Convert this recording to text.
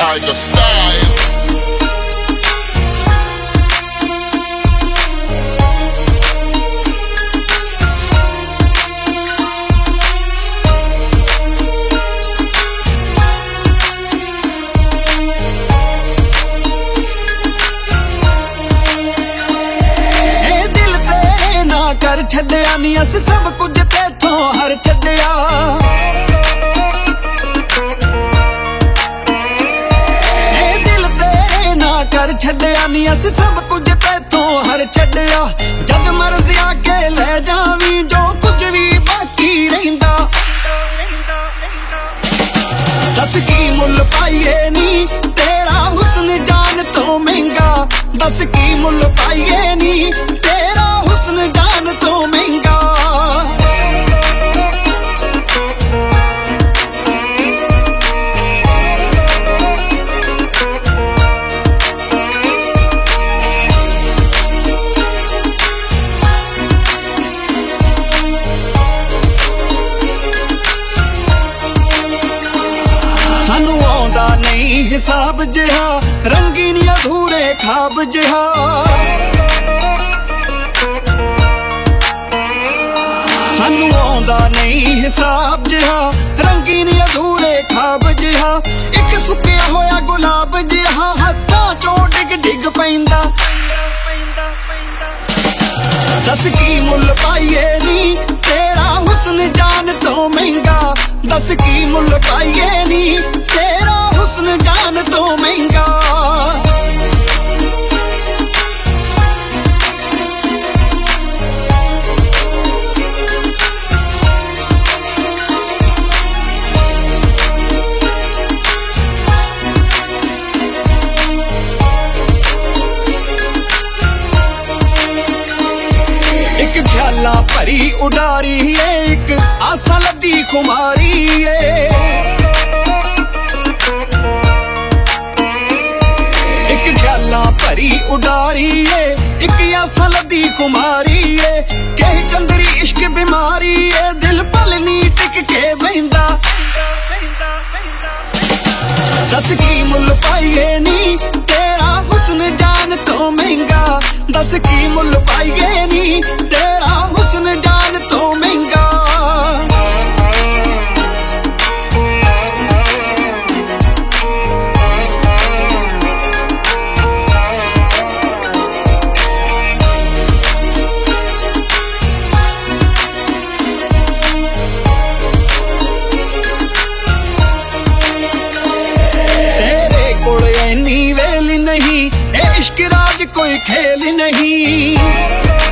Tiger style. कर छड्डिया नी अस सब कुछ तेथों हर छड्डिया दिल तेरे ना कर छड्डिया नी अस सब कुछ तेथों हर छड्डिया जद मर्जी आके ले जावी जो कुछ भी बाकी रहिंदा दस की मुल पाइए नी तेरा हुस्न जान तो महंगा दस की मुल पाइए नी तेरा हुस्न जान तो महंगा सानू आउंदा नहीं हिसाब जिहा रंगीन अधूरे ख्वाब जिहा सानू आउंदा नहीं हिसाब जिहा रंगीन अधूरे ख्वाब जिहा एक सुक्किया होया गुलाब जिहा हत्थां चों डिग डिग पैंदा दस की मुल पाइए नी तेरा हुस्न जान तो महंगा दस की मुल पाइए नी तेरा हुस्न जान तो महंगा एक ख्याला भरी उडारी है एक आसा लदी खुमारी है एक ख्याला भरी उडारी है एक आसा लदी खुमारी है कहीं चंदरी इश्क बीमारी है दिल पल नी टिक के बहिंदा दस की मुल पाइए नी तेरा हुस्न जान तो महंगा दस की मुल पाइए नी तेरा हुस्न जान तो महंगा तेरे कोल इन्नी वेल नहीं ए इश्क राज कोई खेल नहीं